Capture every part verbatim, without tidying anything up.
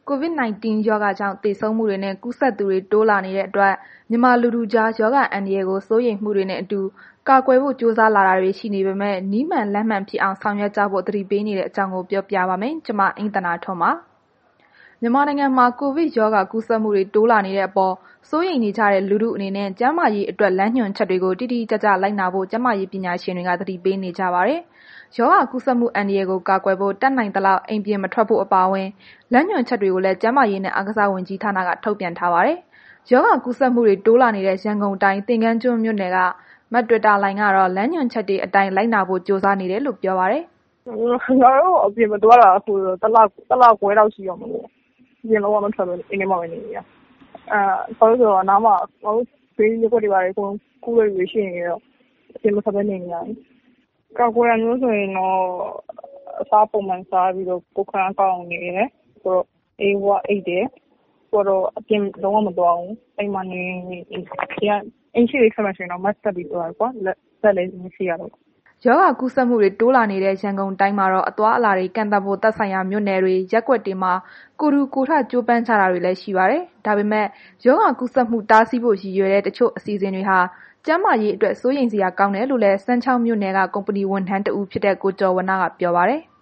ကိုဗစ် ၁၉ ရောဂါကြောင့်သေဆုံးမှုတွေနဲ့ ကူးစက်သူတွေတိုးလာနေတဲ့အတွက် မြန်မာလူထုကြား ရောဂါအန္တရာယ်ကို စိုးရိမ်မှုတွေနဲ့အတူ ကာကွယ်ဖို့ ကြိုးစားလာတာတွေ ရှိနေပေမဲ့ နည်းမှန်လမ်းမှန်ဖြစ်အောင် ဆောင်ရွက်ကြဖို့ သတိပေးနေတဲ့အကြောင်းကို ပြောပြပါမယ်။ ဗွီအိုအေမြန်မာပိုင်း သတင်းထောက် မအိမ့်သန္တာထွန်းက သတင်းပေးပို့ထားပါတယ်။ မြန်မာနိုင်ငံမှာ ကိုဗစ်ရောဂါကူးစက်မှုတွေ တိုးလာနေတဲ့အပေါ် စိုးရိမ်နေကြတဲ့ လူထုအနေနဲ့ ကျန်းမာရေးအတွက် လမ်းညွှန်ချက်တွေကို တိတိကျကျ လိုက်နာဖို့ ကျန်းမာရေးပညာရှင်တွေက သတိပေးနေကြပါတယ်။ ရောဂါကူးစက်မှု အန္တရာယ်ကို ကာကွယ်ဖို့ တတ်နိုင်သလောက် အိမ်ပြင်မထွက်ဖို့ အပါအဝင် လမ်းညွှန်ချက်တွေကိုလည်း ကျန်းမာရေးနဲ့ အားကစားဝန်ကြီးဌာနက ထုတ်ပြန်ထားပါတယ်။ ရောဂါကူးစက်မှုတွေ တိုးလာနေတဲ့ ရန်ကုန်တိုင်း သင်္ဃန်းကျွန်းမြို့နယ်က မတွယ်တာလှိုင်ကတော့ လမ်းညွှန်ချက်တွေအတိုင်း လိုက်နာဖို့ ကြိုးစားနေတယ်လို့ ပြောပါတယ်။ “ငါတို့ အပြင်မသွားတာ အခု တစ်လ တစ်လခွဲလောက်ရှိတော့မယ်။ အပြင်လုံးဝမထွက်ဘဲ အိမ်ထဲမှာပဲနေနေတာ။ ဘာလို့လဲဆိုတော့ နားမှာ ငါတို့ဘေးရပ်ကွက်တွေဘာတွေ အကုန်ကူးတဲ့လူတွေရှိနေတော့ အပြင်မထွက်ဘဲနေနေရတယ်။ ကာကွယ်တာမျိုးဆိုရင်တော့ အစားပုံမှန်စားပြီးတော့ ကိုယ်ခံအားကောင်းအောင်နေတယ်။ ပြီးတော့ အေးဝအိပ်တယ်။ ပြီးတော့ အပြင်လုံးဝမသွားဘူး။ အိမ်မှာနေနေအိမ်ရှေ့တွေထွက်မယ်ဆိုရင်တော့ Mask တပ်ပြီးသွားတယ်ပေါ့။ လက်လည်း ဆေးရတော့မယ်။ ” ရောဂါကူးစက်မှုတွေ တိုးလာနေတဲ့ ရန်ကုန်တိုင်းမှာတော့ အသွားအလာတွေ ကန့်သတ်ဖို့ သက်ဆိုင်ရာမြို့နယ်တွေ၊ ရပ်ကွက်တွေမှာ ကိုယ်ထူကိုယ်ထ ကြိုးပမ်းကြတာတွေလည်း ရှိပါတယ်။ ဒါပေမဲ့ ရောဂါကူးစက်မှု တားဆီးဖို့ ရည်ရွယ်တဲ့ တချို့အစီအစဉ်တွေဟာ ကျန်းမာရေးအတွက် စိုးရိမ်စရာကောင်းတယ်လို့လည်း စမ်းချောင်းမြို့နယ်က ကုမ္ပဏီဝန်ထမ်းတစ်ဦးဖြစ်တဲ့ ကိုကျော်ဝဏ္ဏက ပြောပါတယ်။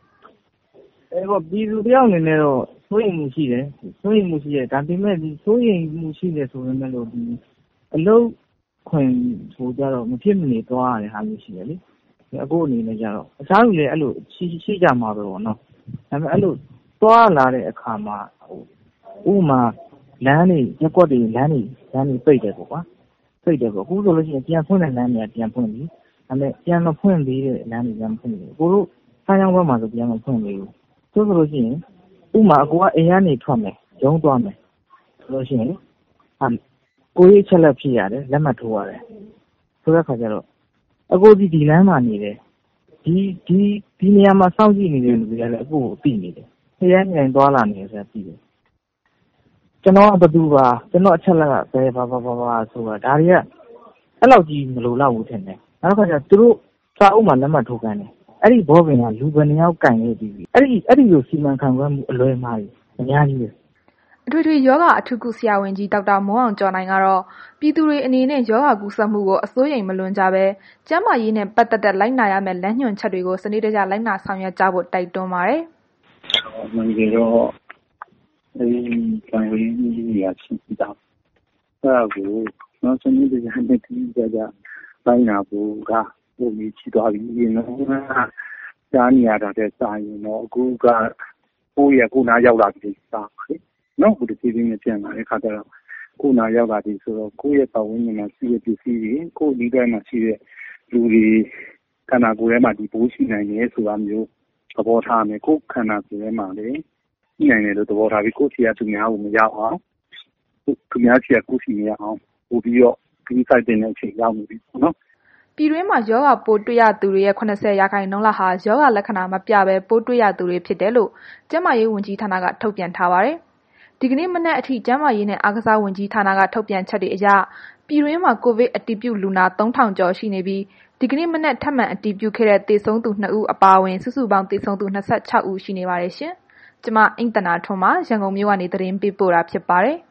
“ပြည်သူတစ်ယောက်အနေနဲ့တော့ စိုးရိမ်မှုရှိတယ်။ စိုးရိမ်မှုရှိတယ်။ ဒါပေမဲ့ စိုးရိမ်မှုရှိတယ်ဆိုပေမဲ့လို့ အလုပ်ခွင်ကိုကျတော့ မဖြစ်မနေသွားရတဲ့ဟာမျိုးရှိတယ်လေ။ အကိုအနေနဲ့ကျတော့ တခြားသူလည်း အဲ့လိုရှိကြမှာပဲပေါ့နော်။ ဒါပေမဲ့ အဲ့လိုသွားလာတဲ့အခါမှာ ဥပမာ လမ်းတွေ ရပ်ကွက်တွေ လမ်းတွေပိတ်တယ်ပေါ့ကွာ။ ပိတ်တယ်ပေါ့။ ခုဆိုလို့ရှိရင် ပြန်ဖွင့်တဲ့လမ်းတွေက ပြန်ဖွင့်ပြီ။ ဒါပေမဲ့ ပြန်မဖွင့်သေးတဲ့ လမ်းတွေက မဖွင့်သေးဘူး။ အကိုတို့ စမ်းချောင်းဘက်မှာဆို ပြန်မဖွင့်သေးဘူး။ ဆိုလို့ရှိရင် ဥပမာ အကိုက အိမ်ကနေထွက်မယ်။ ရုံးသွားမယ်ဆိုလို့ရှိရင် ကိုယ်ရေးအချက်အလက်ဖြည့်ရတယ်။ လက်မှတ်ထိုးရတယ်။ ဆိုတဲ့အခါကျတော့ အကိုသည် ဒီလမ်းမှာနေတယ်။ ဒီဒီနေရာမှာ စောင့်ကြည့်နေတဲ့လူတွေကလည်း အကိုကိုသိနေတယ်။ နေ့တိုင်းနေ့တိုင်းသွားလာနေတယ်ဆိုတာသိတယ်။ ကျွန်တော်က ဘယ်သူပါ ကျွန်တော့်အချက်အလက်က ဘယ်ဘာဘာဘာဆိုတာ ဒါတွေက အဲ့လောက်ကြီးမလိုလောက်ဘူးထင်တယ်။ နောက်တစ်ခါကျ သူတို့စာအုပ်မှာ လက်မှတ်ထိုးခိုင်းတယ်။ အဲ့ဒီဘောပင်က လူဘယ်နှစ်ယောက်ကိုင်ခဲ့ပြီးပြီ။ အဲ့ဒီအဲ့ဒီလိုစီမံခန့်ခွဲမှုအလွဲမှားတွေ အများကြီးပဲ။ ” အထွေထွေရောဂါအထူးကုဆရာဝန်ကြီး ဒေါက်တာမိုးအောင်ကျော်နိုင်ကတော့ ပြည်သူတွေအနေနဲ့ ရောဂါကူးစက်မှုကို အစိုးရိမ်မလွန်ကြဘဲ ကျန်းမာရေးနဲ့ ပတ်သက်တဲ့ လိုက်နာရမယ့် လမ်းညွှန်ချက်တွေကို စနစ်တကျ လိုက်နာဆောင်ရွက်ကြဖို့ တိုက်တွန်းပါတယ်။ “အမှန်တကယ်တော့ အဲ့ဒီကာကွယ်ရေးနည်းတွေက ရှိပြီးသား။ အဲ့ဒါကို စနစ်တကျနဲ့ တိတိကျကျလိုက်နာဖို့က ပိုအရေးကြီးသွားပြီ။ အရင်တုန်းက ကြားနေရတာထက်စာရင်တော့ အခုက ပိုးတွေက ကိုယ့်နားရောက်လာပြီလို့ ယူဆရမှာလေနော်။ အခုတဖြည်းဖြည်းနဲ့ ပျံ့လာတဲ့အခါကျတော့ ကိုယ့်နားရောက်လာပြီဆိုတော့ ကိုယ့်ရဲ့ပတ်ဝန်းကျင်မှာရှိတဲ့ ပစ္စည်းတွေ ကိုယ့်အနီးမှာရှိတဲ့ လူတွေခန္ဓာကိုယ်ထဲမှာ ဒီပိုးရှိနိုင်တယ်ဆိုတာမျိုး သဘောထားရမယ်။ ကိုယ့်ခန္ဓာကိုယ်ထဲမှာလည်း ရှိနိုင်တယ်လို့ သဘောထားပြီး ကိုယ့်ဆီက သူများကို မရောက်အောင် သူများဆီက ကိုယ့်ဆီမရောက်အောင် ပိုပြီးတော့ ဂရုစိုက်သင့်တဲ့အချိန်ရောက်နေပြီပေါ့နော်။ ” ပြည်တွင်းမှာ ရောဂါပိုးတွေ့ရသူတွေရဲ့ ၇၀ ရာခိုင်နှုန်းလောက်ဟာ ရောဂါလက္ခဏာမပြဘဲ ပိုးတွေ့ရသူတွေဖြစ်တယ်လို့ ကျန်းမာရေးဝန်ကြီးဌာနက ထုတ်ပြန်ထားပါတယ်။ ဒီကနေ့မနက်အထိ ကျန်းမာရေးနဲ့ အားကစားဝန်ကြီးဌာနက ထုတ်ပြန်ချက်တွေအရ ပြည်တွင်းမှာ ကိုဗစ်အတည်ပြုလူနာ သုံးထောင်ကျော်ရှိနေပြီး ဒီကနေ့မနက် ထပ်မံအတည်ပြုခဲ့တဲ့ သေဆုံးသူ နှစ် ဦး အပါအဝင် စုစုပေါင်း သေဆုံးသူ ၂၆ ဦး ရှိနေပါတယ်ရှင်။ ကျမ အိမ့်သန္တာထွန်းပါ ရန်ကုန်မြို့ကနေ သတင်းပေးပို့တာဖြစ်ပါတယ်။